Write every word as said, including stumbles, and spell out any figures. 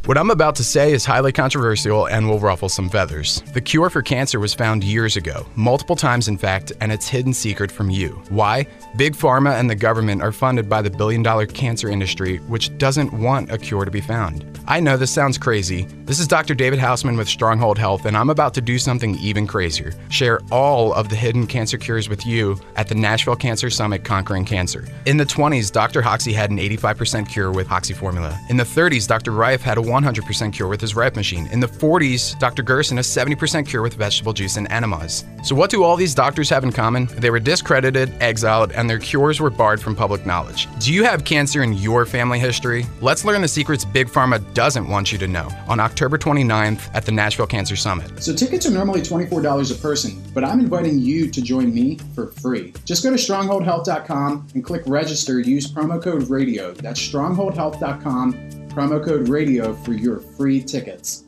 What I'm about to say is highly controversial and will ruffle some feathers. The cure for cancer was found years ago, multiple times in fact, and it's hidden secret from you. Why? Big Pharma and the government are funded by the billion-dollar cancer industry, which doesn't want a cure to be found. I know this sounds crazy. This is Doctor David Hausman with Stronghold Health, and I'm about to do something even crazier. Share all of the hidden cancer cures with you at the Nashville Cancer Summit Conquering Cancer. In the twenties, Doctor Hoxie had an eighty-five percent cure with Hoxie Formula. In the thirties, Doctor Reif had a one hundred percent cure with his Reif machine. In the forties, Doctor Gerson a seventy percent cure with vegetable juice and enemas. So what do all these doctors have in common? They were discredited, exiled, and their cures were barred from public knowledge. Do you have cancer in your family history? Let's learn the secrets Big Pharma doesn't want you to know on October twenty-ninth at the Nashville Cancer Summit. So tickets are normally twenty-four dollars a person, but I'm inviting you to join me for free. Just go to stronghold health dot com and click register. Use promo code radio. That's stronghold health dot com, promo code radio for your free tickets.